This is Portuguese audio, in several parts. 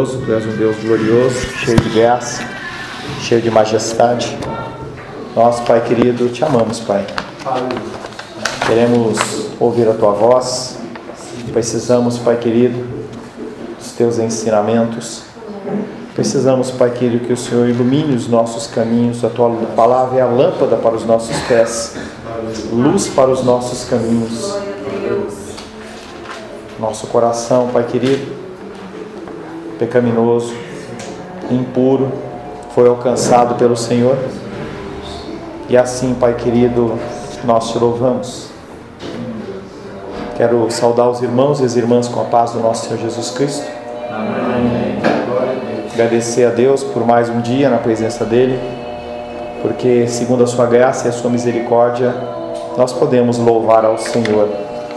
poderoso, Tu és um Deus glorioso, cheio de graça, cheio de majestade. Nós, Pai querido, Te amamos, Pai. Queremos ouvir a Tua voz. Precisamos, Pai querido, dos Teus ensinamentos. Precisamos, Pai querido, que o Senhor ilumine os nossos caminhos. A Tua palavra é a lâmpada para os nossos pés, luz para os nossos caminhos. Nosso coração, Pai querido, pecaminoso, impuro, foi alcançado pelo Senhor. E assim, Pai querido, nós Te louvamos. Quero saudar os irmãos e as irmãs com a paz do nosso Senhor Jesus Cristo. Amém. Agradecer a Deus por mais um dia na presença dEle, porque segundo a Sua graça e a Sua misericórdia, nós podemos louvar ao Senhor.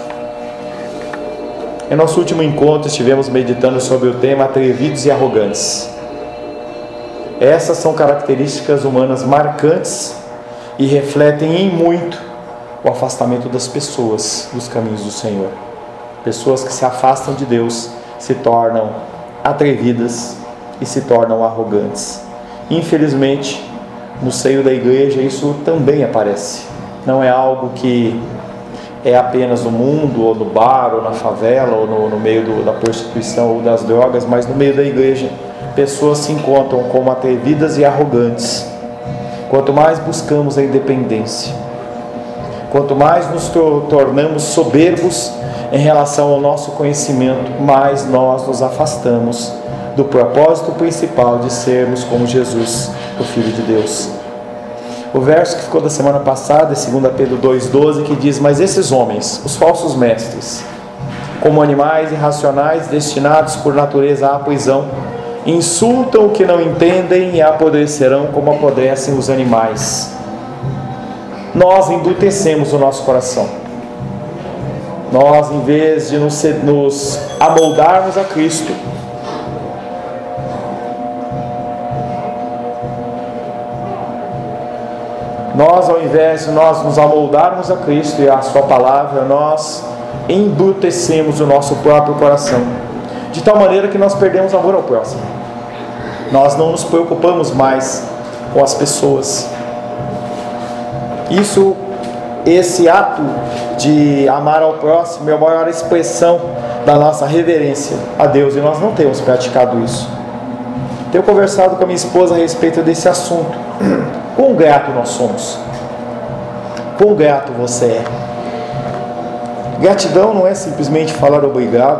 Em nosso último encontro estivemos meditando sobre o tema atrevidos e arrogantes. Essas são características humanas marcantes e refletem em muito o afastamento das pessoas dos caminhos do Senhor. Pessoas que se afastam de Deus se tornam atrevidas e se tornam arrogantes. Infelizmente, no seio da igreja isso também aparece. Não é algo que é apenas no mundo, ou no bar, ou na favela, ou no meio da prostituição ou das drogas, mas no meio da igreja pessoas se encontram como atrevidas e arrogantes. Quanto mais buscamos a independência, quanto mais nos tornamos soberbos em relação ao nosso conhecimento, mais nós nos afastamos do propósito principal de sermos como Jesus, o Filho de Deus. O verso que ficou da semana passada é 2 Pedro 2,12, que diz: mas esses homens, os falsos mestres, como animais irracionais destinados por natureza à prisão, insultam o que não entendem e apodrecerão como apodrecem os animais. Nós embrutecemos o nosso coração. Nós, em vez de nos amoldarmos a Cristo, ao invés de nós nos amoldarmos a Cristo e a Sua palavra, nós embrutecemos o nosso próprio coração, de tal maneira que nós perdemos amor ao próximo. Nós não nos preocupamos mais com as pessoas. Esse ato de amar ao próximo é a maior expressão da nossa reverência a Deus, e nós não temos praticado isso. Tenho conversado com a minha esposa a respeito desse assunto. Quão grato nós somos? Quão grato você é? Gratidão não é simplesmente falar obrigado,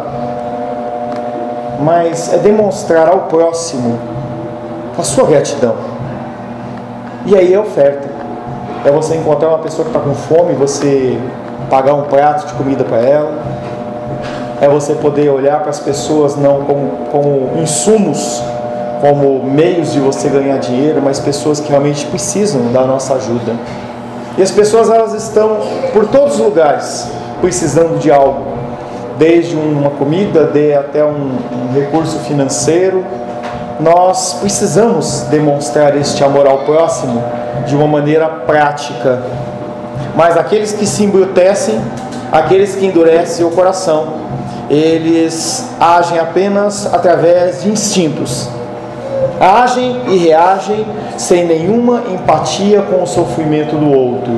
mas é demonstrar ao próximo a sua gratidão. E aí é oferta. É você encontrar uma pessoa que está com fome, você pagar um prato de comida para ela. É você poder olhar para as pessoas não como insumos, como meios de você ganhar dinheiro, mas pessoas que realmente precisam da nossa ajuda. E as pessoas, elas estão por todos os lugares precisando de algo, desde uma comida, até um recurso financeiro. Nós precisamos demonstrar este amor ao próximo de uma maneira prática. Mas aqueles que se embrutecem, aqueles que endurecem o coração, eles agem apenas através de instintos. Agem e reagem sem nenhuma empatia com o sofrimento do outro.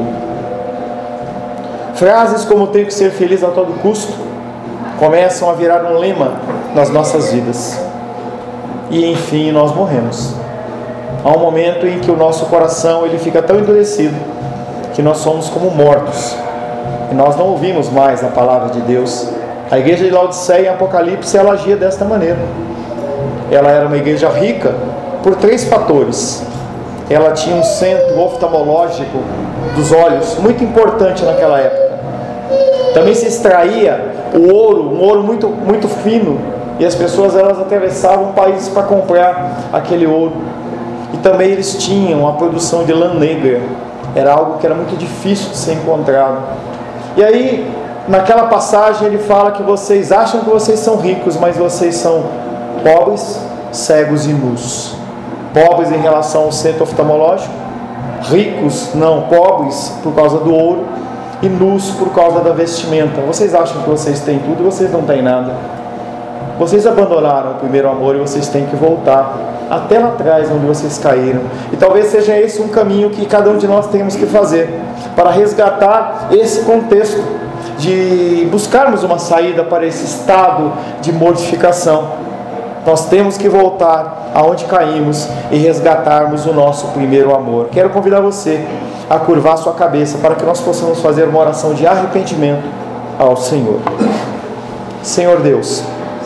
Frases como "tenho que ser feliz a todo custo" começam a virar um lema nas nossas vidas. E enfim, nós morremos. Há um momento em que o nosso coração ele fica tão endurecido que nós somos como mortos. E nós não ouvimos mais a palavra de Deus. A igreja de Laodiceia, em Apocalipse, ela agia desta maneira. Ela era uma igreja rica por 3 fatores. Ela tinha um centro oftalmológico dos olhos muito importante naquela época. Também se extraía o ouro, um ouro muito, muito fino, e as pessoas elas atravessavam países para comprar aquele ouro. E também eles tinham a produção de lã negra. Era algo que era muito difícil de ser encontrado. E aí, naquela passagem ele fala que vocês acham que vocês são ricos, mas vocês são pobres, cegos e nus. Pobres em relação ao centro oftalmológico, ricos, não, pobres por causa do ouro, e nus por causa da vestimenta. Vocês acham que vocês têm tudo e vocês não têm nada. Vocês abandonaram o primeiro amor e vocês têm que voltar até lá atrás onde vocês caíram. E talvez seja esse um caminho que cada um de nós temos que fazer para resgatar esse contexto de buscarmos uma saída para esse estado de mortificação. Nós temos que voltar aonde caímos e resgatarmos o nosso primeiro amor. Quero convidar você a curvar sua cabeça para que nós possamos fazer uma oração de arrependimento ao Senhor. Senhor Deus,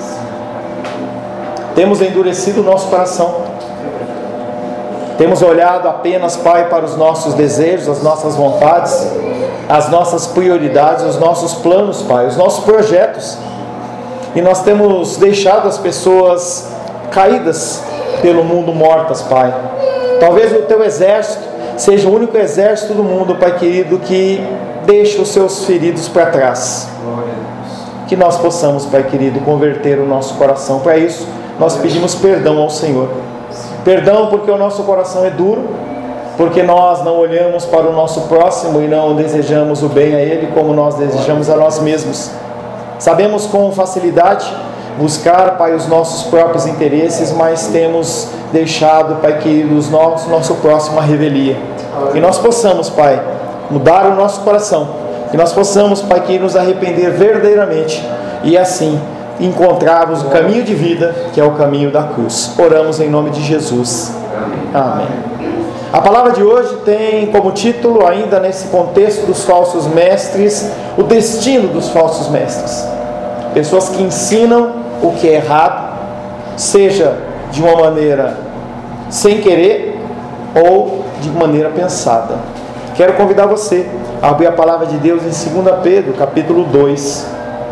temos endurecido o nosso coração, temos olhado apenas, Pai, para os nossos desejos, as nossas vontades, as nossas prioridades, os nossos planos, Pai, os nossos projetos, e nós temos deixado as pessoas caídas pelo mundo mortas, Pai. Talvez o Teu exército seja o único exército do mundo, Pai querido, que deixa os seus feridos para trás. Que nós possamos, Pai querido, converter o nosso coração. Para isso, nós pedimos perdão ao Senhor. Perdão porque o nosso coração é duro, porque nós não olhamos para o nosso próximo e não desejamos o bem a ele como nós desejamos a nós mesmos. Sabemos com facilidade buscar, Pai, os nossos próprios interesses, mas temos deixado, Pai querido, nosso próximo à revelia. Que nós possamos, Pai, mudar o nosso coração, que nós possamos, Pai querido, nos arrepender verdadeiramente e assim encontrarmos o caminho de vida, que é o caminho da cruz. Oramos em nome de Jesus. Amém. A palavra de hoje tem como título, ainda nesse contexto dos falsos mestres, o destino dos falsos mestres. Pessoas que ensinam o que é errado, seja de uma maneira sem querer ou de maneira pensada. Quero convidar você a abrir a palavra de Deus em 2 Pedro, capítulo 2.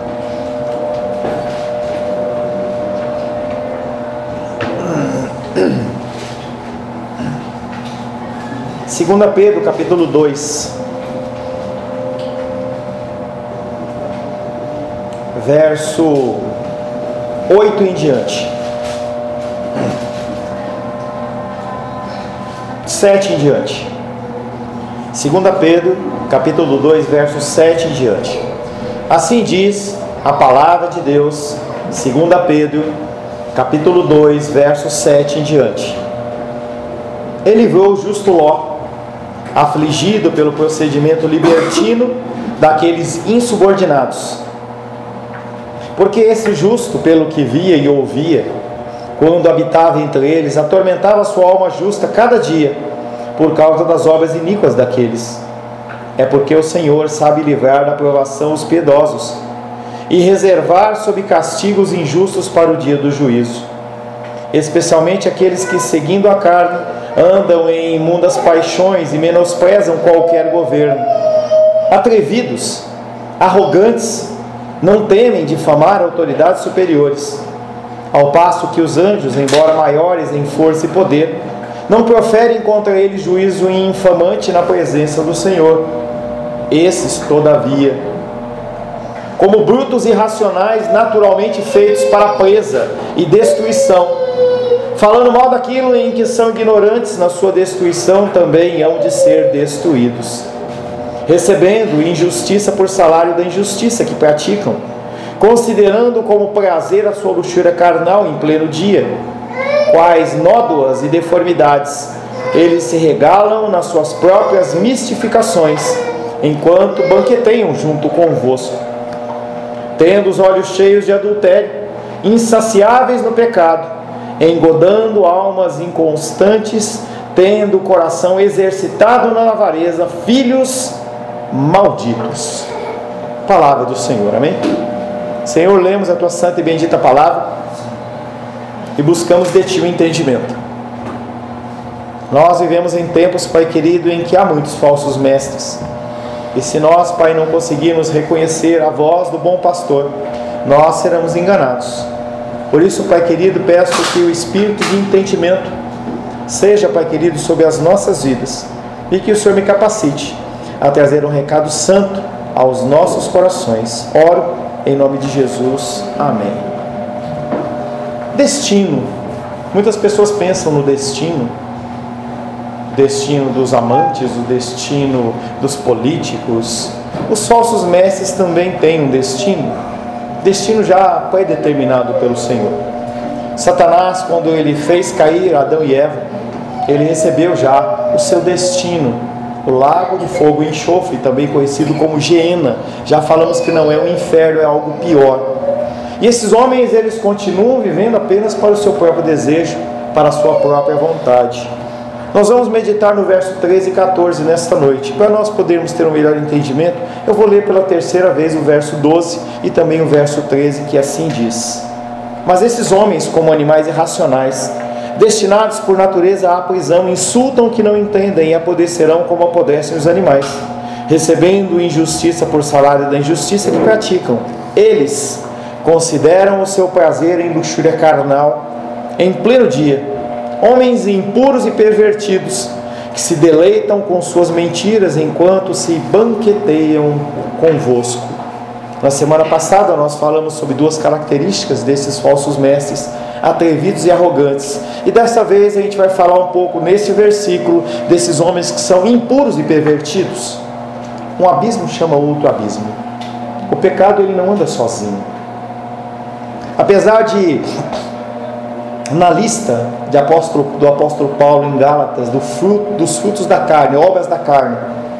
Segunda Pedro, capítulo 2, verso 8 em diante, 7 em diante. 2 Pedro, capítulo 2, verso 7 em diante. Assim diz a palavra de Deus, 2 Pedro, capítulo 2, verso 7 em diante. Ele livrou o justo Ló, afligido pelo procedimento libertino daqueles insubordinados. Porque esse justo, pelo que via e ouvia, quando habitava entre eles, atormentava sua alma justa cada dia, por causa das obras iníquas daqueles. É porque o Senhor sabe livrar da provação os piedosos, e reservar sob castigo os injustos para o dia do juízo, especialmente aqueles que, seguindo a carne, andam em imundas paixões e menosprezam qualquer governo. Atrevidos, arrogantes, não temem difamar autoridades superiores, ao passo que os anjos, embora maiores em força e poder, não proferem contra eles juízo infamante na presença do Senhor. Esses, todavia, como brutos irracionais, naturalmente feitos para presa e destruição, falando mal daquilo em que são ignorantes, na sua destruição também hão de ser destruídos, recebendo injustiça por salário da injustiça que praticam, considerando como prazer a sua luxúria carnal em pleno dia, quais nódoas e deformidades eles se regalam nas suas próprias mistificações, enquanto banqueteiam junto convosco, tendo os olhos cheios de adultério, insaciáveis no pecado, engodando almas inconstantes, tendo o coração exercitado na avareza, filhos malditos. Palavra do Senhor, amém? Senhor, lemos a tua santa e bendita palavra e buscamos de ti o entendimento. Nós vivemos em tempos, Pai querido, em que há muitos falsos mestres, e se nós, Pai, não conseguirmos reconhecer a voz do bom pastor, nós seremos enganados. Por isso, Pai querido, peço que o espírito de entendimento seja, Pai querido, sobre as nossas vidas, e que o Senhor me capacite a trazer um recado santo aos nossos corações. Oro em nome de Jesus. Amém. Destino. Muitas pessoas pensam no destino. O destino dos amantes, o destino dos políticos. Os falsos mestres também têm um destino. destino já pré-determinado pelo Senhor. Satanás, quando ele fez cair Adão e Eva, ele recebeu já o seu destino, o lago de fogo e enxofre, também conhecido como Geena. Já falamos que não é um inferno, é algo pior. E esses homens, eles continuam vivendo apenas para o seu próprio desejo, para a sua própria vontade. Nós vamos meditar no verso 13 e 14 nesta noite. Para nós podermos ter um melhor entendimento, eu vou ler pela terceira vez o verso 12 e também o verso 13, que assim diz: Mas esses homens, como animais irracionais, destinados por natureza à prisão, insultam o que não entendem e apodrecerão como apodrecem os animais, recebendo injustiça por salário da injustiça que praticam. Eles consideram o seu prazer em luxúria carnal em pleno dia, homens impuros e pervertidos, que se deleitam com suas mentiras enquanto se banqueteiam convosco. Na semana passada nós falamos sobre duas características desses falsos mestres, atrevidos e arrogantes. E desta vez a gente vai falar um pouco nesse versículo desses homens que são impuros e pervertidos. Um abismo chama outro abismo. O pecado, ele não anda sozinho. Apesar de, na lista do apóstolo Paulo em Gálatas, dos frutos da carne, obras da carne,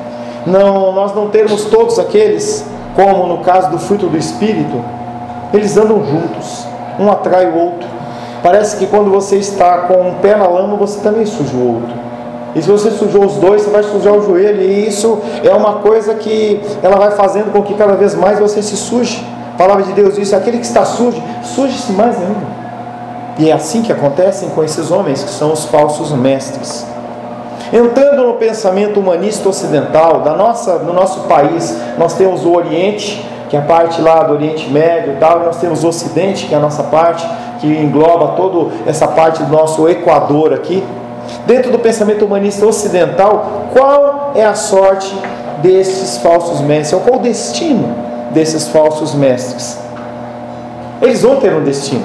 nós não termos todos aqueles, como no caso do fruto do Espírito, eles andam juntos, um atrai o outro. Parece que quando você está com um pé na lama, você também suja o outro. E se você sujou os dois, você vai sujar o joelho. E isso é uma coisa que ela vai fazendo com que cada vez mais você se suje. A palavra de Deus diz: aquele que está sujo, suje-se mais ainda. E é assim que acontecem com esses homens, que são os falsos mestres. Entrando no pensamento humanista ocidental, no nosso país, nós temos o Oriente, que é a parte lá do Oriente Médio e tal, e nós temos o Ocidente, que é a nossa parte, que engloba toda essa parte do nosso Equador aqui. Dentro do pensamento humanista ocidental, qual é a sorte desses falsos mestres? Ou qual o destino desses falsos mestres? Eles vão ter um destino.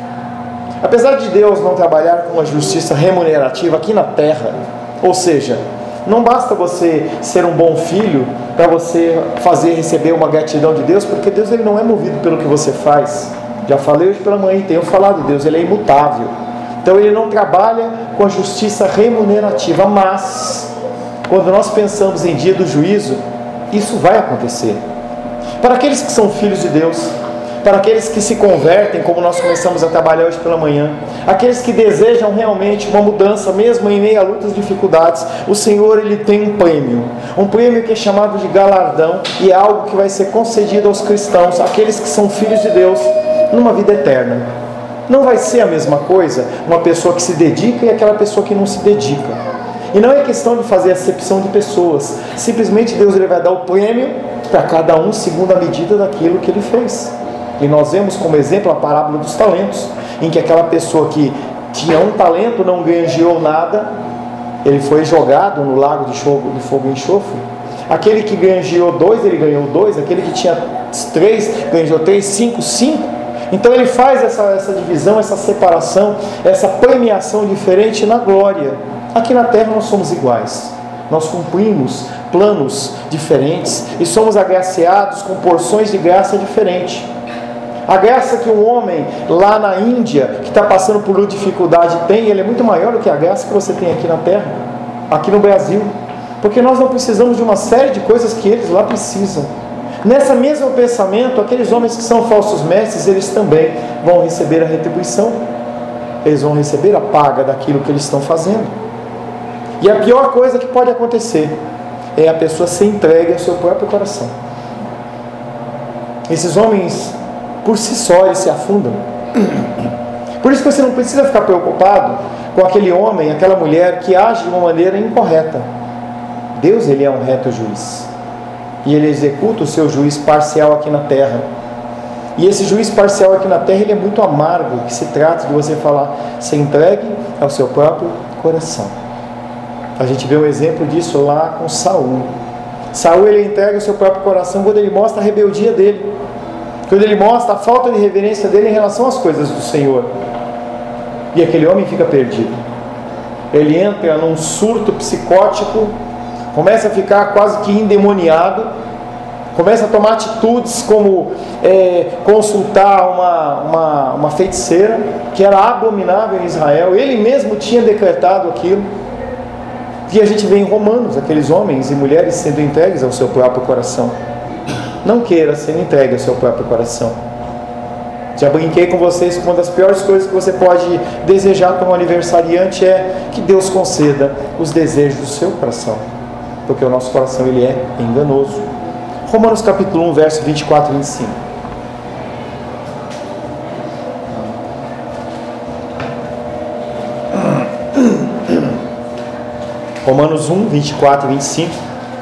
Apesar de Deus não trabalhar com uma justiça remunerativa aqui na terra, ou seja, não basta você ser um bom filho para você receber uma gratidão de Deus, porque Deus, ele não é movido pelo que você faz. Já falei hoje pela manhã e tenho falado, Deus, ele é imutável. Então ele não trabalha com a justiça remunerativa, mas quando nós pensamos em dia do juízo, isso vai acontecer. Para aqueles que são filhos de Deus, para aqueles que se convertem, como nós começamos a trabalhar hoje pela manhã, aqueles que desejam realmente uma mudança, mesmo em meio a lutas e dificuldades, o Senhor, ele tem um prêmio que é chamado de galardão, e é algo que vai ser concedido aos cristãos, aqueles que são filhos de Deus, numa vida eterna. Não vai ser a mesma coisa uma pessoa que se dedica e aquela pessoa que não se dedica. E não é questão de fazer acepção de pessoas, simplesmente Deus, ele vai dar o prêmio para cada um segundo a medida daquilo que ele fez. E nós vemos como exemplo a parábola dos talentos, em que aquela pessoa que tinha um talento, não granjeou nada, ele foi jogado no lago de fogo e enxofre. Aquele que granjeou 2, ele ganhou 2. Aquele que tinha 3, granjeou 3, 5. Então ele faz essa divisão, essa separação, essa premiação diferente na glória. Aqui na terra nós somos iguais. Nós cumprimos planos diferentes e somos agraciados com porções de graça diferentes. A graça que um homem lá na Índia, que está passando por dificuldade, tem, ele é muito maior do que a graça que você tem aqui na terra, aqui no Brasil. Porque nós não precisamos de uma série de coisas que eles lá precisam. Nesse mesmo pensamento, aqueles homens que são falsos mestres, eles também vão receber a retribuição. Eles vão receber a paga daquilo que eles estão fazendo. E a pior coisa que pode acontecer é a pessoa ser entregue ao seu próprio coração. Esses homens, por si só, eles se afundam. Por isso que você não precisa ficar preocupado com aquele homem, aquela mulher que age de uma maneira incorreta. Deus, ele é um reto juiz. E ele executa o seu juiz parcial aqui na terra. E esse juiz parcial aqui na terra, ele é muito amargo, que se trata de você falar, se entregue ao seu próprio coração. A gente vê um exemplo disso lá com Saul. Saul, ele entrega o seu próprio coração quando ele mostra a rebeldia dele, quando ele mostra a falta de reverência dele em relação às coisas do Senhor. E aquele homem fica perdido. Ele entra num surto psicótico, começa a ficar quase que endemoniado, Começa a tomar atitudes como consultar uma feiticeira, que era abominável em Israel. Ele mesmo tinha decretado aquilo. E a gente vê em Romanos, aqueles homens e mulheres sendo entregues ao seu próprio coração. Não queira ser entregue ao seu próprio coração. Já brinquei com vocês que uma das piores coisas que você pode desejar para um aniversariante é que Deus conceda os desejos do seu coração, porque o nosso coração ele é enganoso. Romanos capítulo 1, verso 24 e 25. Romanos 1, 24 e 25.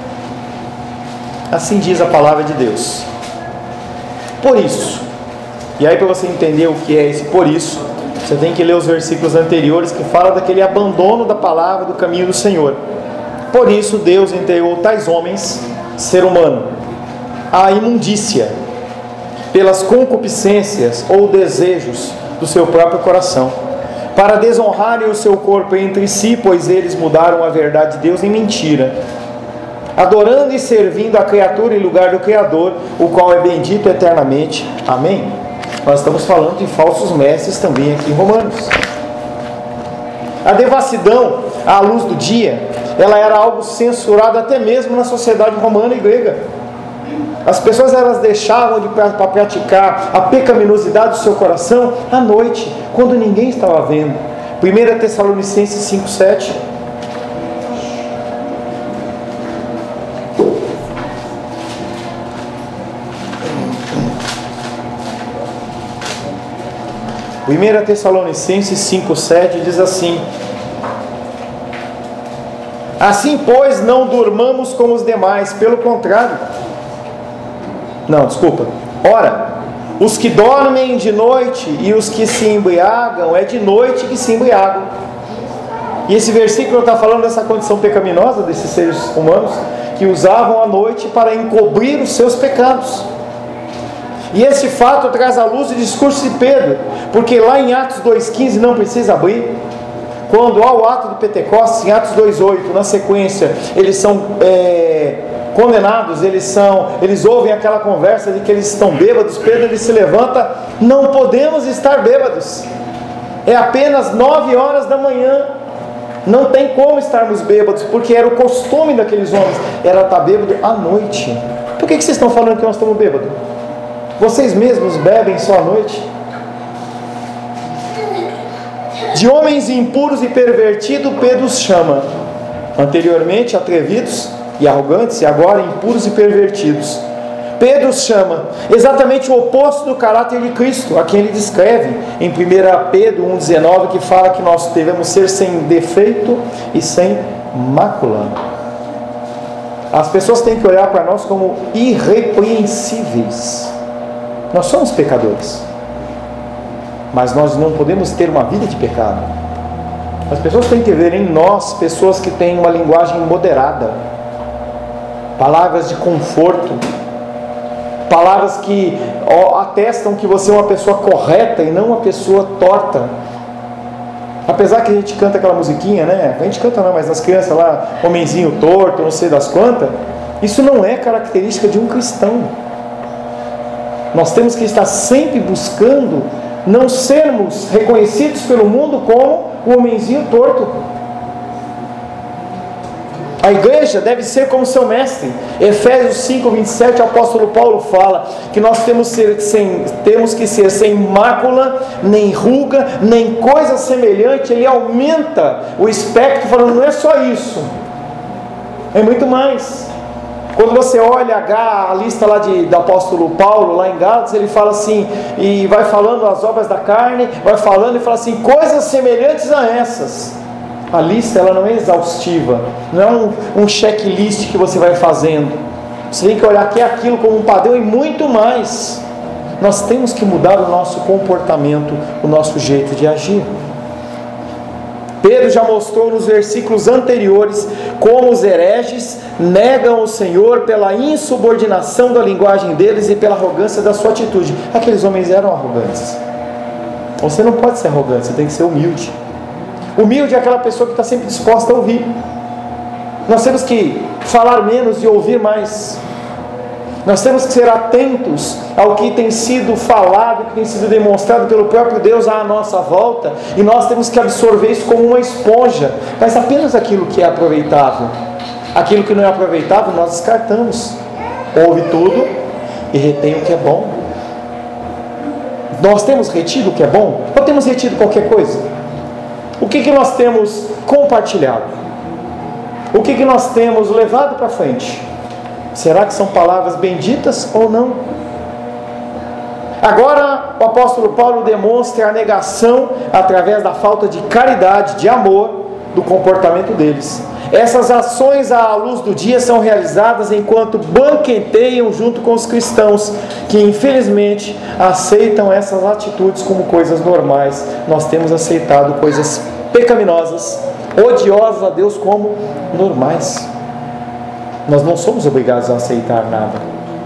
Assim diz a palavra de Deus. Por isso, e aí para você entender o que é esse por isso, você tem que ler os versículos anteriores que falam daquele abandono da palavra, do caminho do Senhor. Por isso Deus entregou tais homens, ser humano, à imundícia, pelas concupiscências ou desejos do seu próprio coração, para desonrarem o seu corpo entre si, pois eles mudaram a verdade de Deus em mentira, adorando e servindo a criatura em lugar do Criador, o qual é bendito eternamente. Amém? Nós estamos falando de falsos mestres também aqui em Romanos. A devassidão à luz do dia, ela era algo censurado até mesmo na sociedade romana e grega. As pessoas elas deixavam de praticar a pecaminosidade do seu coração à noite, quando ninguém estava vendo. 1 Tessalonicenses 5,7. Primeira Tessalonicenses 5,7 diz assim: assim, pois, não durmamos como os demais, pelo contrário. Ora, os que dormem de noite e os que se embriagam, é de noite que se embriagam. E esse versículo está falando dessa condição pecaminosa desses seres humanos, que usavam a noite para encobrir os seus pecados. E esse fato traz à luz o discurso de Pedro, porque lá em Atos 2,15, não precisa abrir, quando há o ato de Pentecostes, em Atos 2,8, na sequência, eles são condenados, eles ouvem aquela conversa de que eles estão bêbados. Pedro ele se levanta: não podemos estar bêbados, é apenas 9 horas da manhã, não tem como estarmos bêbados, porque era o costume daqueles homens, era estar bêbado à noite. Por que vocês estão falando que nós estamos bêbados? Vocês mesmos bebem só à noite? De homens impuros e pervertidos, Pedro os chama. Anteriormente atrevidos e arrogantes, e agora impuros e pervertidos. Pedro os chama exatamente o oposto do caráter de Cristo, a quem ele descreve em 1 Pedro 1,19, que fala que nós devemos ser sem defeito e sem mácula. As pessoas têm que olhar para nós como irrepreensíveis. Nós somos pecadores, mas nós não podemos ter uma vida de pecado. As pessoas têm que ver em nós pessoas que têm uma linguagem moderada, palavras de conforto, palavras que atestam que você é uma pessoa correta e não uma pessoa torta. Apesar que a gente canta aquela musiquinha, né? A gente canta não, mas nas crianças lá, homenzinho torto, não sei das quantas. Isso não é característica de um cristão. Nós temos que estar sempre buscando não sermos reconhecidos pelo mundo como o homenzinho torto. A igreja deve ser como seu mestre. Efésios 5:27, o apóstolo Paulo fala que nós temos que ser sem mácula, nem ruga, nem coisa semelhante. Ele aumenta o espectro, falando: não é só isso, é muito mais. Quando você olha a lista lá do apóstolo Paulo, lá em Gálatas, ele fala assim, e vai falando as obras da carne, vai falando e fala assim, coisas semelhantes a essas. A lista ela não é exaustiva, não é um checklist que você vai fazendo. Você tem que olhar que é aquilo como um padrão e muito mais. Nós temos que mudar o nosso comportamento, o nosso jeito de agir. Pedro já mostrou nos versículos anteriores como os hereges negam o Senhor pela insubordinação da linguagem deles e pela arrogância da sua atitude. Aqueles homens eram arrogantes. Você não pode ser arrogante, você tem que ser humilde. Humilde é aquela pessoa que está sempre disposta a ouvir. Nós temos que falar menos e ouvir mais. Nós temos que ser atentos ao que tem sido falado, que tem sido demonstrado pelo próprio Deus à nossa volta, e nós temos que absorver isso como uma esponja, mas apenas aquilo que é aproveitável. Aquilo que não é aproveitável nós descartamos. Ouve tudo e retém o que é bom. Nós temos retido o que é bom? Ou temos retido qualquer coisa? O que nós temos compartilhado? O que nós temos levado para frente? Será que são palavras benditas ou não? Agora o apóstolo Paulo demonstra a negação através da falta de caridade, de amor, do comportamento deles. Essas ações à luz do dia são realizadas enquanto banqueteiam junto com os cristãos, que infelizmente aceitam essas atitudes como coisas normais. Nós temos aceitado coisas pecaminosas, odiosas a Deus como normais. Nós não somos obrigados a aceitar nada.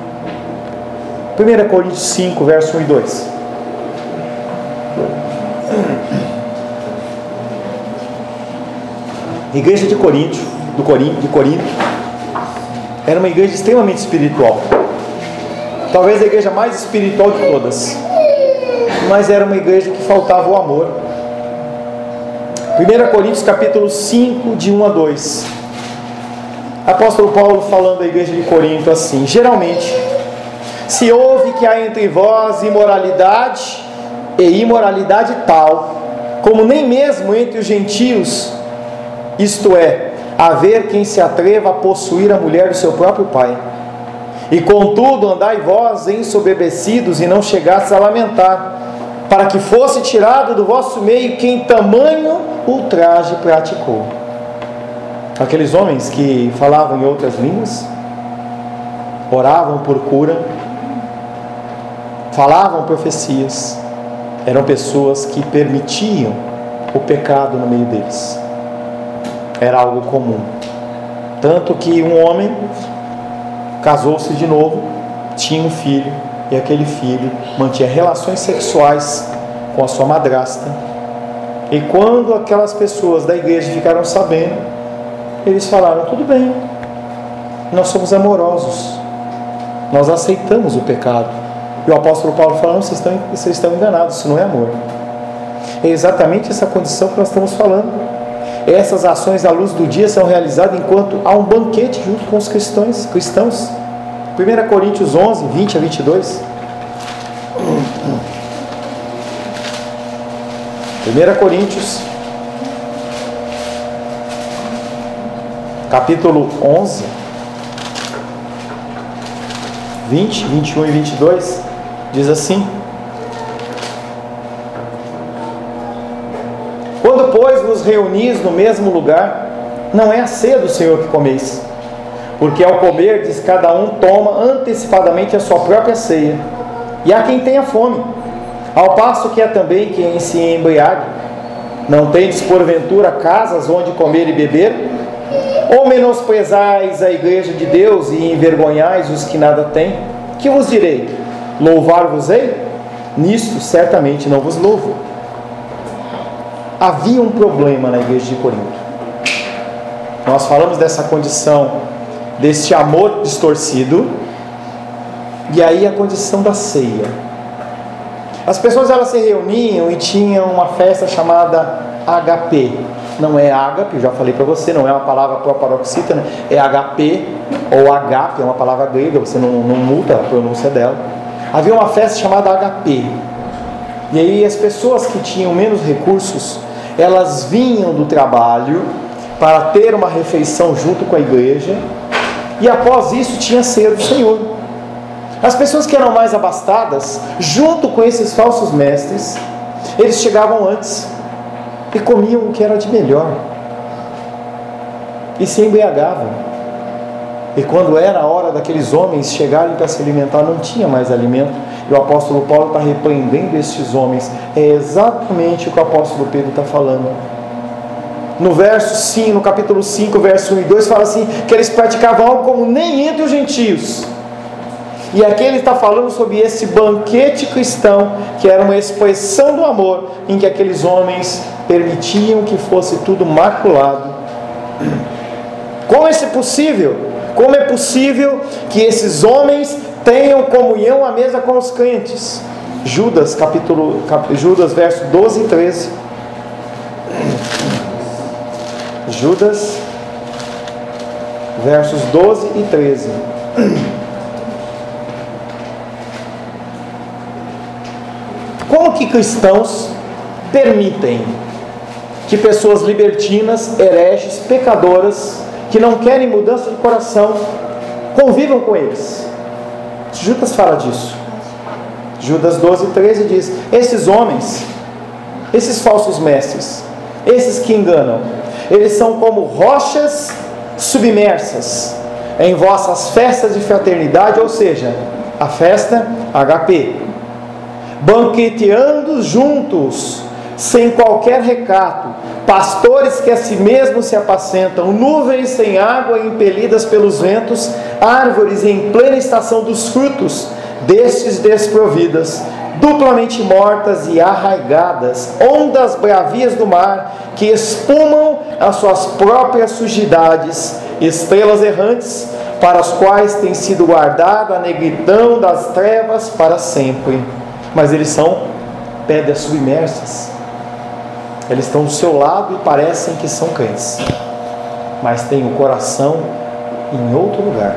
1 Coríntios 5, verso 1 e 2. A igreja de Corinto era uma igreja extremamente espiritual. Talvez a igreja mais espiritual de todas. Mas era uma igreja que faltava o amor. 1 Coríntios capítulo 5, de 1 a 2. Apóstolo Paulo falando à igreja de Corinto assim: geralmente, se ouve que há entre vós imoralidade, e imoralidade tal, como nem mesmo entre os gentios, isto é, haver quem se atreva a possuir a mulher do seu próprio pai. E contudo andai vós ensoberbecidos, e não chegastes a lamentar, para que fosse tirado do vosso meio quem tamanho ultraje praticou. Aqueles homens que falavam em outras línguas, oravam por cura, falavam profecias, eram pessoas que permitiam o pecado no meio deles. Era algo comum. Tanto que um homem casou-se de novo, tinha um filho, e aquele filho mantinha relações sexuais com a sua madrasta. E quando aquelas pessoas da igreja ficaram sabendo, eles falaram: tudo bem, nós somos amorosos, nós aceitamos o pecado. E o apóstolo Paulo falou: não, vocês estão enganados, isso não é amor. É exatamente essa condição que nós estamos falando. Essas ações à luz do dia são realizadas enquanto há um banquete junto com os cristãos. 1 Coríntios 11, 20 a 22. 1 Coríntios capítulo 11, 20, 21 e 22, diz assim: quando, pois, vos reunis no mesmo lugar, não é a ceia do Senhor que comeis, porque ao comerdes, cada um toma antecipadamente a sua própria ceia, e há quem tenha fome, ao passo que há também quem se embriague. Não tendes porventura casas onde comer e beber? Ou menosprezais a igreja de Deus e envergonhais os que nada têm? Que vos direi? Louvar-vos-ei? Nisto certamente não vos louvo. Havia um problema na igreja de Corinto. Nós falamos dessa condição, deste amor distorcido, e aí a condição da ceia. As pessoas, elas se reuniam e tinham uma festa chamada HP. Não é ágape, eu já falei para você, não é uma palavra proparoxítona, é HP ou agape, é uma palavra grega, você não muda a pronúncia dela. Havia uma festa chamada HP. E aí as pessoas que tinham menos recursos, elas vinham do trabalho para ter uma refeição junto com a igreja, e após isso tinha ceia do Senhor. As pessoas que eram mais abastadas, junto com esses falsos mestres, eles chegavam antes e comiam o que era de melhor, e se embriagavam. E quando era a hora daqueles homens chegarem para se alimentar, não tinha mais alimento. E o apóstolo Paulo está repreendendo estes homens. É exatamente o que o apóstolo Pedro está falando. No capítulo 5, verso 1 e 2, fala assim, que eles praticavam algo como nem entre os gentios. E aqui ele está falando sobre esse banquete cristão, que era uma expressão do amor, em que aqueles homens permitiam que fosse tudo maculado. Como é possível? Como é possível que esses homens tenham comunhão à mesa com os crentes. Judas, Judas, verso 12 e 13. Judas, versos 12 e 13. Como que cristãos permitem que pessoas libertinas, hereges, pecadoras, que não querem mudança de coração, convivam com eles? Judas fala disso. Judas 12, 13 diz: esses homens, esses falsos mestres, esses que enganam, eles são como rochas submersas em vossas festas de fraternidade, ou seja, a festa HP, banqueteando juntos, sem qualquer recato, pastores que a si mesmos se apacentam, nuvens sem água impelidas pelos ventos, árvores em plena estação dos frutos, destes desprovidas, duplamente mortas e arraigadas, ondas bravias do mar, que espumam as suas próprias sujidades, estrelas errantes, para as quais tem sido guardada a negridão das trevas para sempre. Mas eles são pedras submersas. Eles estão do seu lado e parecem que são crentes, mas têm o coração em outro lugar.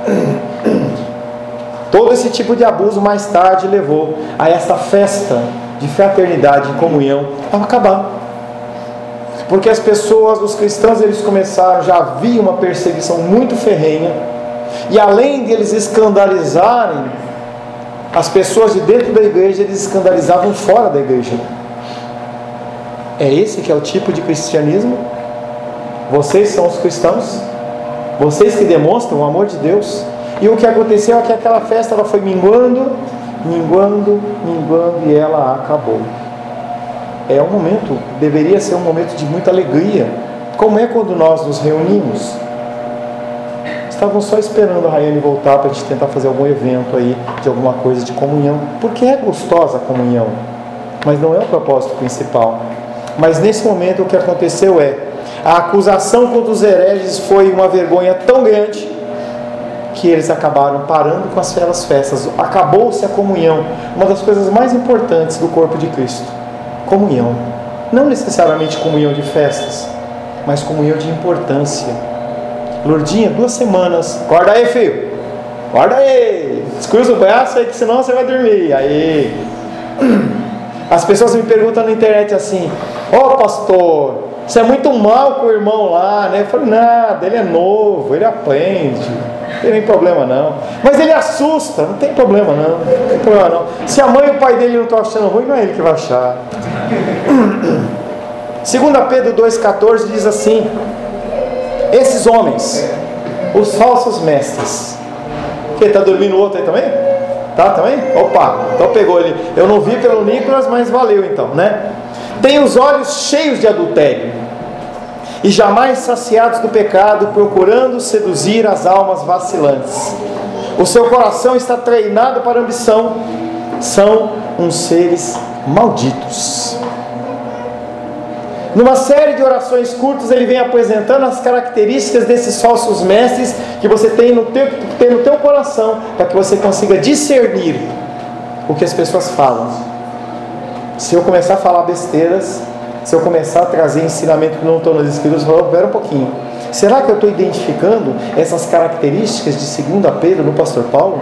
Todo esse tipo de abuso mais tarde levou a esta festa de fraternidade e comunhão a acabar. Porque as pessoas, os cristãos, eles começaram, já havia uma perseguição muito ferrenha, e além de eles escandalizarem as pessoas de dentro da igreja, eles escandalizavam fora da igreja. É esse que é o tipo de cristianismo? Vocês são os cristãos? Vocês que demonstram o amor de Deus? E o que aconteceu é que aquela festa ela foi minguando, e ela acabou. É um momento, deveria ser um momento de muita alegria. Como é quando nós nos reunimos? Estavam só esperando a Rayane voltar para a gente tentar fazer algum evento aí, de alguma coisa de comunhão. Porque é gostosa a comunhão, mas não é o propósito principal. Mas nesse momento o que aconteceu é, a acusação contra os hereges foi uma vergonha tão grande, que eles acabaram parando com aquelas festas. Acabou-se a comunhão, uma das coisas mais importantes do corpo de Cristo. Comunhão, não necessariamente comunhão de festas, mas comunhão de importância. Lourdinha, 2 semanas, acorda aí, filho, acorda aí, descruza o braço aí, que senão você vai dormir. Aí as pessoas me perguntam na internet assim: pastor, você é muito mal com o irmão lá, né? Eu falo: nada, ele é novo, ele aprende, não tem nem problema não. Mas ele assusta, não tem problema não, não tem problema não. Se a mãe e o pai dele não estão achando ruim, não é ele que vai achar. 2 Pedro 2,14 diz assim: esses homens, os falsos mestres. Que tá dormindo o outro aí também? Tá também? Opa, então pegou ele. Eu não vi pelo Nicolas, mas valeu então, né? Tem os olhos cheios de adultério e jamais saciados do pecado, procurando seduzir as almas vacilantes. O seu coração está treinado para a ambição. São uns seres malditos. Numa série de orações curtas, ele vem apresentando as características desses falsos mestres que você tem no teu coração, para que você consiga discernir o que as pessoas falam. Se eu começar a falar besteiras, se eu começar a trazer ensinamento que não estão nas escrituras, eu falo: espera um pouquinho, será que eu estou identificando essas características de 2 Pedro no pastor Paulo?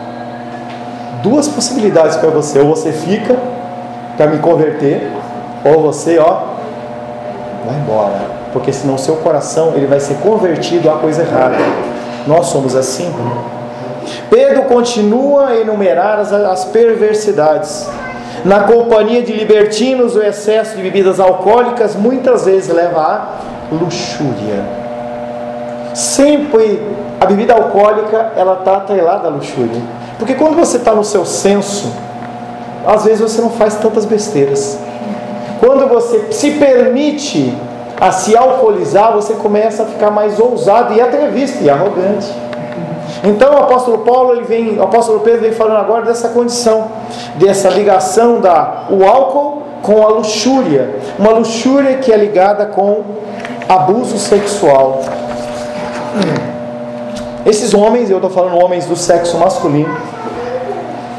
2 possibilidades para você: ou você fica para me converter, ou você vai embora, porque senão o seu coração ele vai ser convertido à coisa errada. Nós somos assim. Pedro continua a enumerar as perversidades. Na companhia de libertinos, o excesso de bebidas alcoólicas muitas vezes leva à luxúria. Sempre a bebida alcoólica ela está atrelada à luxúria, porque quando você está no seu senso, às vezes você não faz tantas besteiras. Quando você se permite a se alcoolizar, você começa a ficar mais ousado e atrevido e arrogante. Então o apóstolo Pedro vem falando agora dessa condição, dessa ligação o álcool com a luxúria, uma luxúria que é ligada com abuso sexual. Esses homens, eu estou falando homens do sexo masculino,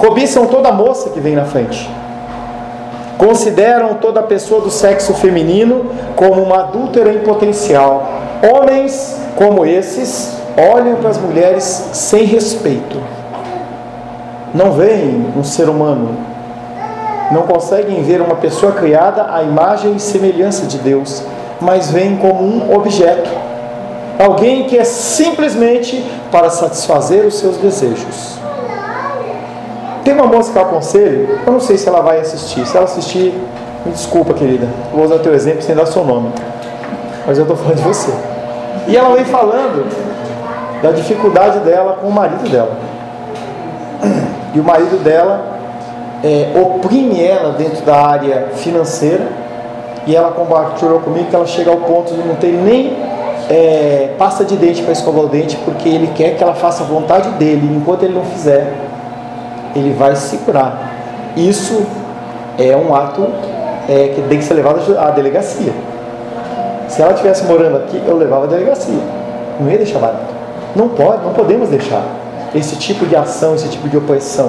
Cobiçam toda moça que vem na frente. Consideram toda pessoa do sexo feminino como uma adúltera em potencial. Homens como esses olham para as mulheres sem respeito. Não veem um ser humano. Não conseguem ver uma pessoa criada à imagem e semelhança de Deus, mas veem como um objeto. Alguém que é simplesmente para satisfazer os seus desejos. Tem uma moça que eu aconselho, eu não sei se ela vai assistir. Se ela assistir, me desculpa, querida, eu vou usar teu exemplo sem dar seu nome, mas eu estou falando de você. E ela vem falando da dificuldade dela com o marido dela. E o marido dela oprime ela dentro da área financeira. E ela compartilhou comigo que ela chega ao ponto de não ter nem pasta de dente para escovar o dente, porque ele quer que ela faça a vontade dele. Enquanto ele não fizer, ele vai se curar. Isso é um ato que tem que ser levado à delegacia. Se ela estivesse morando aqui, eu levava à delegacia. Não ia deixar barato. Não podemos deixar esse tipo de ação, esse tipo de opressão.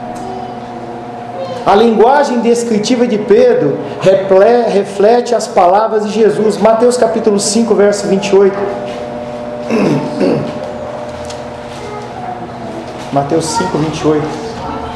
A linguagem descritiva de Pedro reflete as palavras de Jesus. Mateus capítulo 5, verso 28. Mateus 5, 28.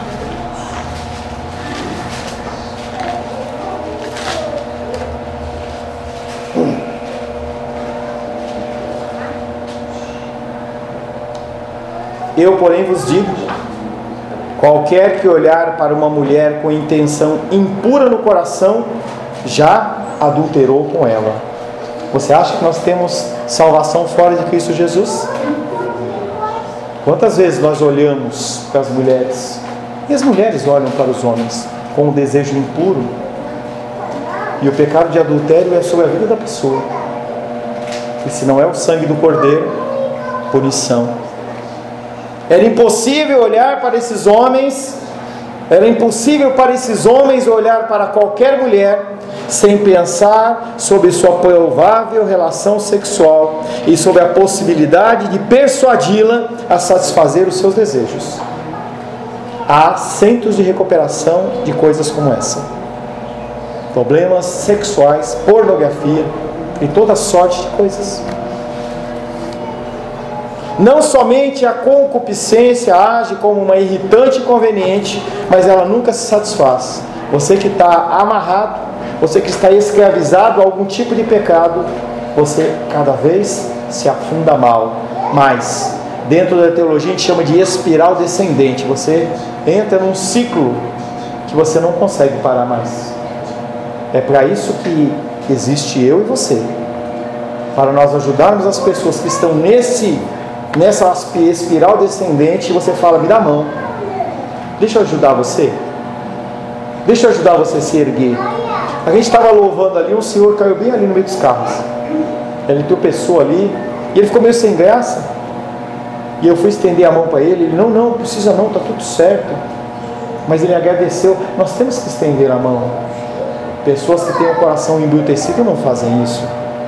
Eu, porém, vos digo: qualquer que olhar para uma mulher com intenção impura no coração, já adulterou com ela. Você acha que nós temos salvação fora de Cristo Jesus? Quantas vezes nós olhamos para as mulheres, e as mulheres olham para os homens com um desejo impuro, e o pecado de adultério é sobre a vida da pessoa. E se não é o sangue do Cordeiro, punição. Era impossível olhar para esses homens, era impossível para esses homens olhar para qualquer mulher sem pensar sobre sua provável relação sexual e sobre a possibilidade de persuadi-la a satisfazer os seus desejos. Há centros de recuperação de coisas como essa. Problemas sexuais, pornografia e toda sorte de coisas. Não somente a concupiscência age como uma irritante inconveniente, mas ela nunca se satisfaz. Você que está amarrado, você que está escravizado a algum tipo de pecado, você cada vez se afunda mais. Dentro da teologia a gente chama de espiral descendente. Você entra num ciclo que você não consegue parar mais. É para isso que existe eu e você, para nós ajudarmos as pessoas que estão nessa espiral descendente. E você fala: me dá a mão, deixa eu ajudar você, deixa eu ajudar você a se erguer. A gente estava louvando ali, um senhor caiu bem ali no meio dos carros, ele tropeçou ali, e ele ficou meio sem graça, e eu fui estender a mão para ele. Ele: não precisa não, está tudo certo. Mas ele agradeceu. Nós temos que estender a mão. Pessoas que têm o coração embrutecido não fazem isso.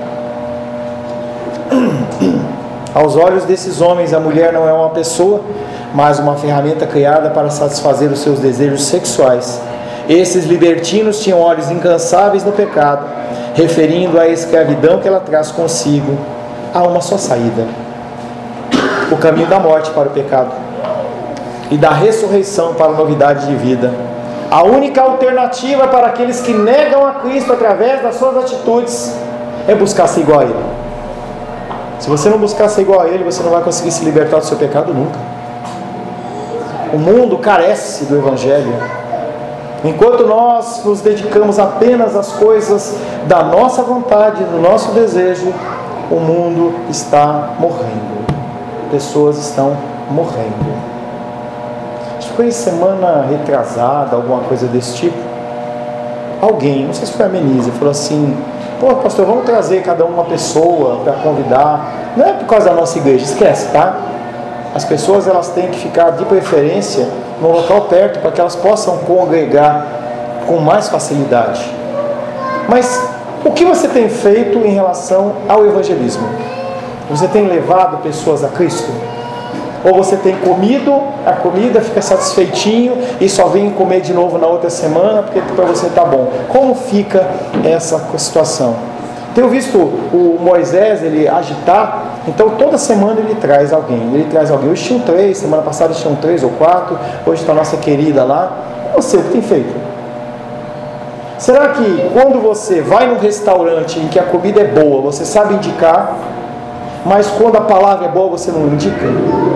Aos olhos desses homens, a mulher não é uma pessoa, mas uma ferramenta criada para satisfazer os seus desejos sexuais. Esses libertinos tinham olhos incansáveis no pecado, referindo à escravidão que ela traz consigo. Há uma só saída: o caminho da morte para o pecado e da ressurreição para a novidade de vida. A única alternativa para aqueles que negam a Cristo através das suas atitudes é buscar ser igual a Ele. Se você não buscar ser igual a Ele, você não vai conseguir se libertar do seu pecado nunca. O mundo carece do Evangelho. Enquanto nós nos dedicamos apenas às coisas da nossa vontade, do nosso desejo, o mundo está morrendo. Pessoas estão morrendo. Acho que foi semana retrasada, alguma coisa desse tipo. Alguém, não sei se foi a Menise, falou assim: pô, pastor, vamos trazer cada uma pessoa para convidar. Não é por causa da nossa igreja, esquece, tá? As pessoas, elas têm que ficar de preferência no local perto, para que elas possam congregar com mais facilidade. Mas o que você tem feito em relação ao evangelismo? Você tem levado pessoas a Cristo? Ou você tem comido a comida, fica satisfeitinho e só vem comer de novo na outra semana porque para você está bom. Como fica essa situação? Tenho visto o Moisés, ele agitar, então toda semana ele traz alguém. Hoje tinham 3, semana passada tinham 3 ou 4, hoje está a nossa querida lá. Você, o que tem feito? Será que quando você vai num restaurante em que a comida é boa, você sabe indicar, mas quando a palavra é boa você não indica?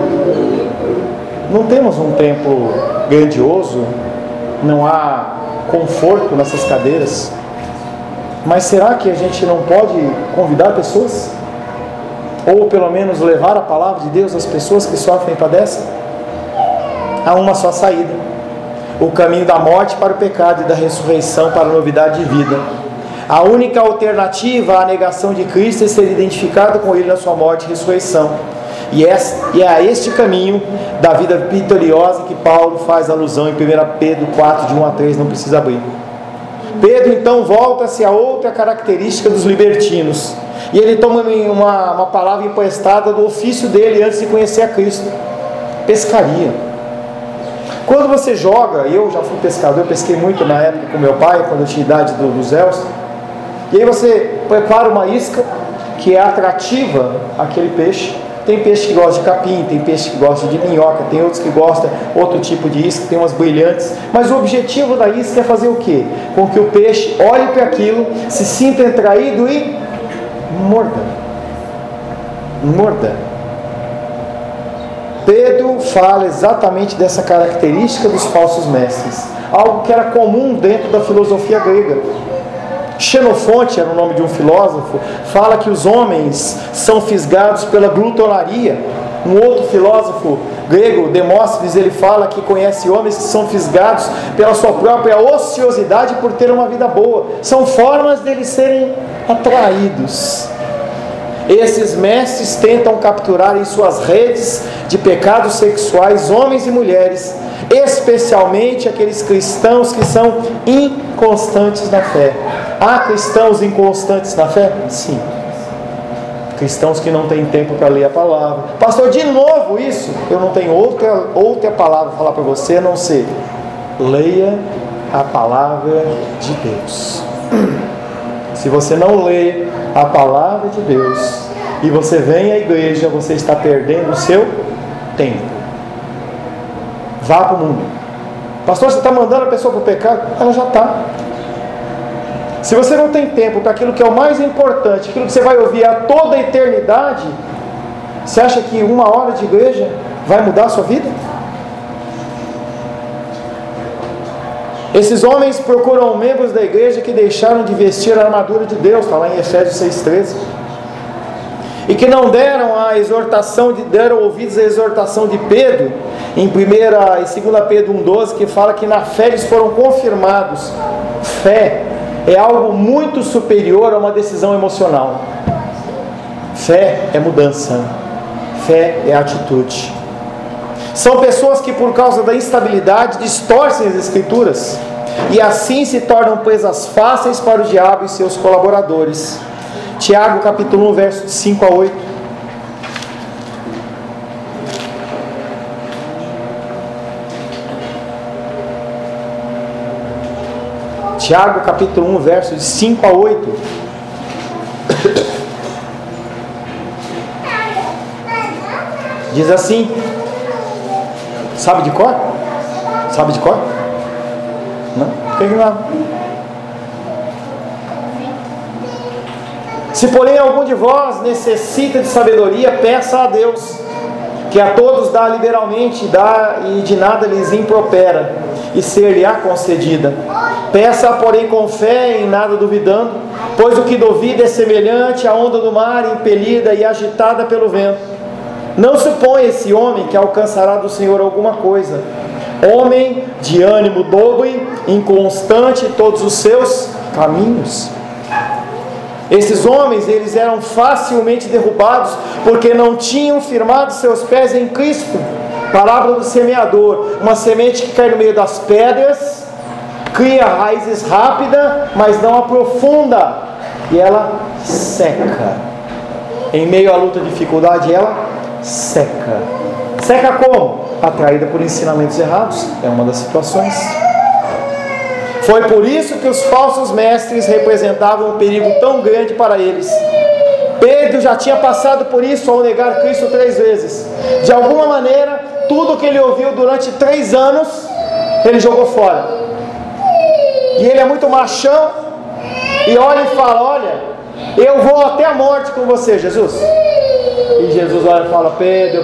Não temos um templo grandioso, não há conforto nessas cadeiras, mas será que a gente não pode convidar pessoas? Ou pelo menos levar a palavra de Deus às pessoas que sofrem e padecem? Há uma só saída: o caminho da morte para o pecado e da ressurreição para a novidade de vida. A única alternativa à negação de Cristo é ser identificado com Ele na sua morte e ressurreição. E é a este caminho da vida vitoriosa que Paulo faz alusão em 1 Pedro 4, de 1 a 3, não precisa abrir. Pedro então volta-se a outra característica dos libertinos. E ele toma uma palavra emprestada do ofício dele antes de conhecer a Cristo: pescaria. Quando você joga, eu já fui pescador, eu pesquei muito na época com meu pai, quando eu tinha idade dos Elcio. E aí você prepara uma isca que é atrativa àquele peixe. Tem peixe que gosta de capim, tem peixe que gosta de minhoca, tem outros que gostam outro tipo de isca, tem umas brilhantes. Mas o objetivo da isca é fazer o quê? Com que o peixe olhe para aquilo, se sinta atraído e morda. Pedro fala exatamente dessa característica dos falsos mestres, algo que era comum dentro da filosofia grega. Xenofonte era o nome de um filósofo, fala que os homens são fisgados pela glutonaria. Um outro filósofo grego, Demóstenes, ele fala que conhece homens que são fisgados pela sua própria ociosidade por ter uma vida boa. São formas deles serem atraídos. Esses mestres tentam capturar em suas redes de pecados sexuais homens e mulheres, especialmente aqueles cristãos que são inconstantes na fé. Há cristãos inconstantes na fé? Sim. Cristãos que não têm tempo para ler a palavra. Pastor, de novo isso? Eu não tenho outra palavra para falar para você, a não ser: leia a palavra de Deus. Se você não lê a palavra de Deus e você vem à igreja, você está perdendo o seu tempo. Vá para o mundo. Pastor, você está mandando a pessoa para o pecado? Ela já está. Se você não tem tempo para aquilo que é o mais importante, aquilo que você vai ouvir a toda a eternidade, você acha que 1 hora de igreja vai mudar a sua vida? Esses homens procuram membros da igreja que deixaram de vestir a armadura de Deus, está lá em Efésios 6,13, e que não deram ouvidos à exortação de Pedro, em 1 e 2 Pedro 1,12, que fala que na fé eles foram confirmados. Fé é algo muito superior a uma decisão emocional. Fé é mudança. Fé é atitude. São pessoas que, por causa da instabilidade, distorcem as Escrituras e assim se tornam presas fáceis para o diabo e seus colaboradores. Tiago capítulo 1, versos 5 a 8. Tiago capítulo 1, versos 5 a 8. Diz assim. Sabe de cor? Sabe de cor? Não? Por que não? Se porém algum de vós necessita de sabedoria, peça a Deus, que a todos dá liberalmente, e de nada lhes impropera, e ser-lhe-á concedida. Peça, porém, com fé, em nada duvidando, pois o que duvida é semelhante à onda do mar, impelida e agitada pelo vento. Não supõe esse homem que alcançará do Senhor alguma coisa. Homem de ânimo dobre, inconstante em todos os seus caminhos. Esses homens, eles eram facilmente derrubados, porque não tinham firmado seus pés em Cristo. Parábola do semeador: uma semente que cai no meio das pedras, cria raízes rápidas, mas não aprofunda, e ela seca. Em meio à luta e dificuldade, ela seca. Seca como? Atraída por ensinamentos errados. É uma das situações. Foi por isso que os falsos mestres representavam um perigo tão grande para eles. Pedro já tinha passado por isso ao negar Cristo 3 vezes. De alguma maneira, tudo que ele ouviu durante 3 anos, ele jogou fora. E ele é muito machão, e olha e fala: olha, eu vou até a morte com você, Jesus. E Jesus olha e fala: Pedro,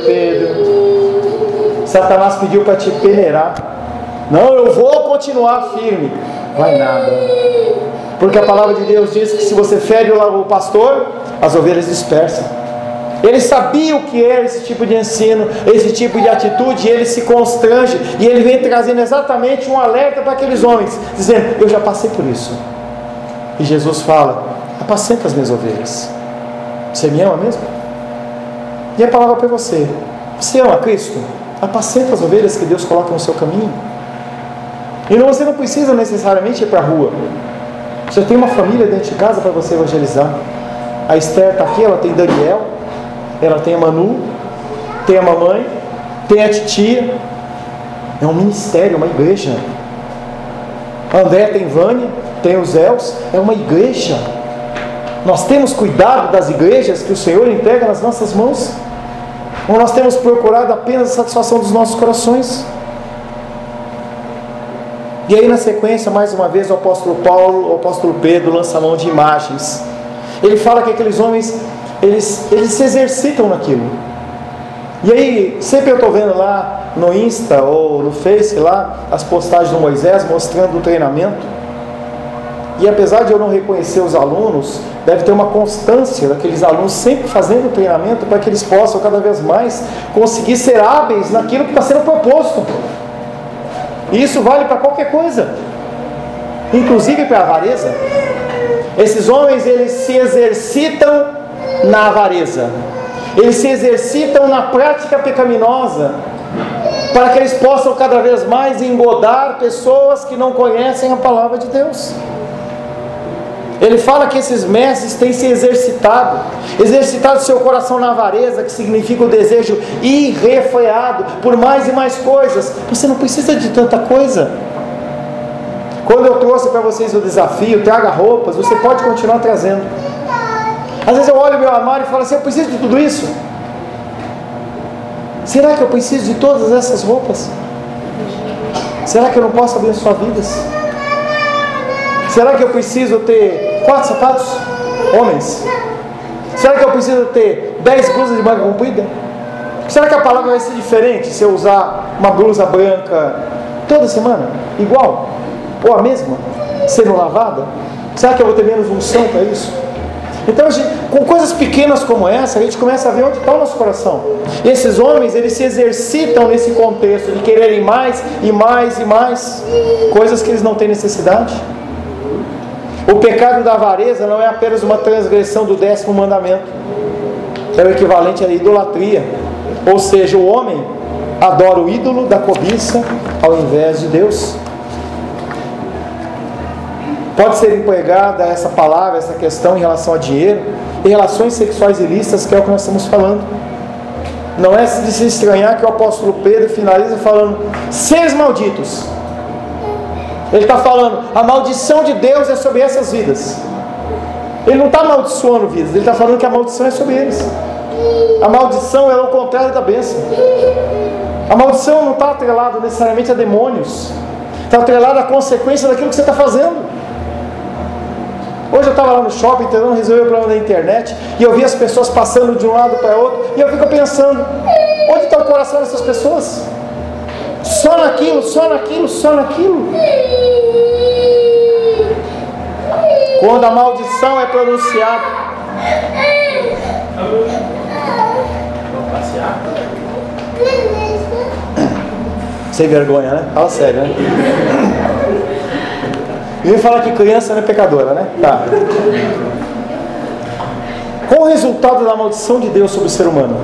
Satanás pediu para te peneirar. Não, eu vou continuar firme. Vai nada. Porque a palavra de Deus diz que se você fere o pastor, as ovelhas dispersam. Ele sabia o que era esse tipo de ensino, esse tipo de atitude, e ele se constrange, e ele vem trazendo exatamente um alerta para aqueles homens, dizendo: eu já passei por isso. E Jesus fala: apacenta as minhas ovelhas. Você me ama mesmo? E a palavra para você: você ama Cristo? Apacenta as ovelhas que Deus coloca no seu caminho. E você não precisa necessariamente ir para a rua. Você tem uma família dentro de casa para você evangelizar. A Esther está aqui, ela tem Daniel, ela tem a Manu, tem a mamãe, tem a titia. É um ministério, uma igreja. A André tem Vânia, tem os Els, é uma igreja. Nós temos cuidado das igrejas que o Senhor entrega nas nossas mãos? Ou nós temos procurado apenas a satisfação dos nossos corações? E aí na sequência, mais uma vez, o apóstolo Paulo, o apóstolo Pedro lança a mão de imagens. Ele fala que aqueles homens, eles se exercitam naquilo. E aí, sempre eu estou vendo lá no Insta ou no Face lá, as postagens do Moisés mostrando o treinamento. E apesar de eu não reconhecer os alunos, deve ter uma constância daqueles alunos sempre fazendo o treinamento para que eles possam cada vez mais conseguir ser hábeis naquilo que está sendo proposto. E isso vale para qualquer coisa, inclusive para a avareza. Esses homens, eles se exercitam na avareza, eles se exercitam na prática pecaminosa, para que eles possam cada vez mais engodar pessoas que não conhecem a palavra de Deus. Ele fala que esses mestres têm se exercitado seu coração na avareza, que significa o desejo irrefreado por mais e mais coisas. Você não precisa de tanta coisa. Quando eu trouxe para vocês o desafio, traga roupas, você pode continuar trazendo. Às vezes eu olho o meu armário e falo assim: eu preciso de tudo isso? Será que eu preciso de todas essas roupas? Será que eu não posso abençoar vidas? Será que eu preciso ter 4 sapatos? Homens. Será que eu preciso ter 10 blusas de manga comprida? Será que a palavra vai ser diferente se eu usar uma blusa branca toda semana? Igual? Ou a mesma? Sendo lavada? Será que eu vou ter menos unção para isso? Então, com coisas pequenas como essa, a gente começa a ver onde está o nosso coração. E esses homens, eles se exercitam nesse contexto de quererem mais e mais e mais coisas que eles não têm necessidade. O pecado da avareza não é apenas uma transgressão do 10º mandamento, é o equivalente à idolatria. Ou seja, o homem adora o ídolo da cobiça ao invés de Deus. Pode ser empregada essa palavra, essa questão em relação a dinheiro, em relações sexuais ilícitas, que é o que nós estamos falando. Não é de se estranhar que o apóstolo Pedro finaliza falando: seres malditos. Ele está falando, a maldição de Deus é sobre essas vidas. Ele não está amaldiçoando vidas, ele está falando que a maldição é sobre eles. A maldição é o contrário da bênção. A maldição não está atrelada necessariamente a demônios, está atrelada à consequência daquilo que você está fazendo. Hoje eu estava lá no shopping tentando resolver o problema da internet, e eu vi as pessoas passando de um lado para outro, e eu fico pensando: onde está o coração dessas pessoas? Só naquilo, só naquilo, só naquilo. Quando a maldição é pronunciada, vamos passear? Sem vergonha, né? Fala sério, né? E vem falar que criança não é pecadora, né? Tá. Qual o resultado da maldição de Deus sobre o ser humano?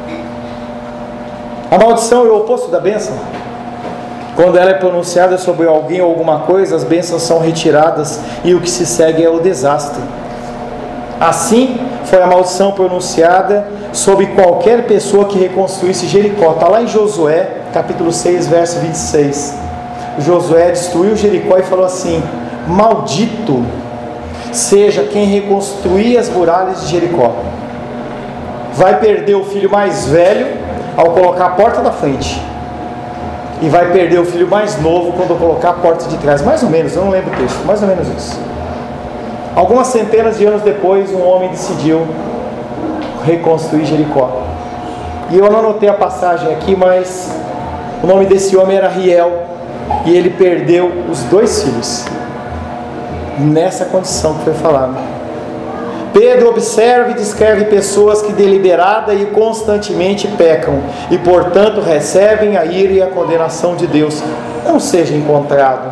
A maldição é o oposto da bênção. Quando ela é pronunciada sobre alguém ou alguma coisa, as bênçãos são retiradas e o que se segue é o desastre. Assim foi a maldição pronunciada sobre qualquer pessoa que reconstruísse Jericó. Está lá em Josué, capítulo 6, verso 26. Josué destruiu Jericó e falou assim: maldito seja quem reconstruir as muralhas de Jericó. Vai perder o filho mais velho ao colocar a porta da frente, e vai perder o filho mais novo quando colocar a porta de trás. Mais ou menos, eu não lembro o texto, mais ou menos isso. Algumas centenas de anos depois, um homem decidiu reconstruir Jericó. E eu não anotei a passagem aqui, mas o nome desse homem era Riel, e ele perdeu os 2 filhos nessa condição que foi falada. Pedro observa e descreve pessoas que deliberada e constantemente pecam e portanto recebem a ira e a condenação de Deus. Não seja encontrado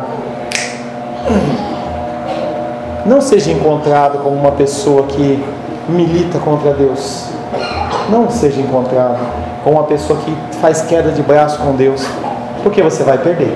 como uma pessoa que milita contra Deus. Não seja encontrado como uma pessoa que faz queda de braço com Deus, porque você vai perder.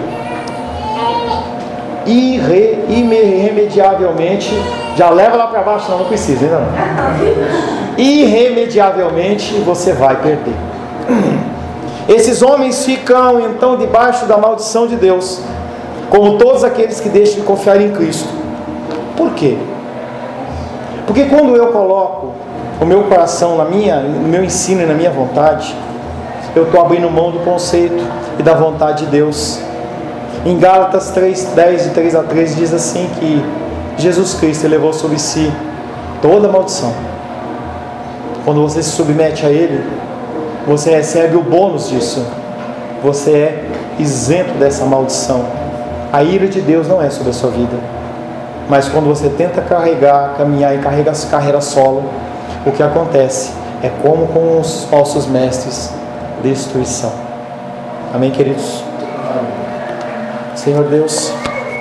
Irremediavelmente, já leva lá para baixo, não precisa, ainda não. Irremediavelmente você vai perder. Esses homens ficam então debaixo da maldição de Deus, como todos aqueles que deixam de confiar em Cristo. Por quê? Porque quando eu coloco o meu coração no meu ensino e na minha vontade, eu estou abrindo mão do conceito e da vontade de Deus. Em Gálatas 3:10, de 3 a 13, diz assim que Jesus Cristo levou sobre si toda a maldição. Quando você se submete a Ele, você recebe o bônus disso. Você é isento dessa maldição. A ira de Deus não é sobre a sua vida. Mas quando você tenta caminhar e carrega a carreira solo, o que acontece é como com os falsos mestres, destruição. Amém, queridos? Senhor Deus,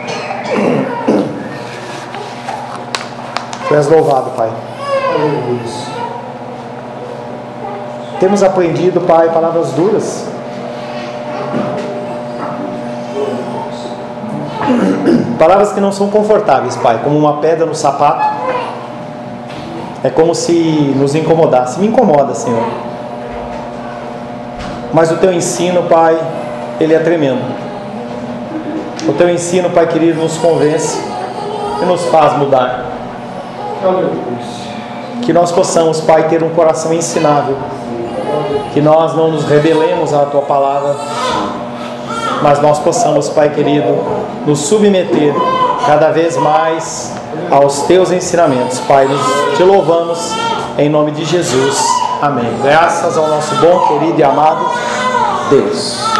Tu és louvado, Pai. Temos aprendido, Pai, palavras duras. Palavras que não são confortáveis, Pai, como uma pedra no sapato. É como se nos incomodasse. Me incomoda, Senhor. Mas o Teu ensino, Pai, ele é tremendo. O Teu ensino, Pai querido, nos convence e nos faz mudar. Que nós possamos, Pai, ter um coração ensinável. Que nós não nos rebelemos à Tua palavra, mas nós possamos, Pai querido, nos submeter cada vez mais aos Teus ensinamentos. Pai, nós Te louvamos em nome de Jesus. Amém. Graças ao nosso bom, querido e amado Deus.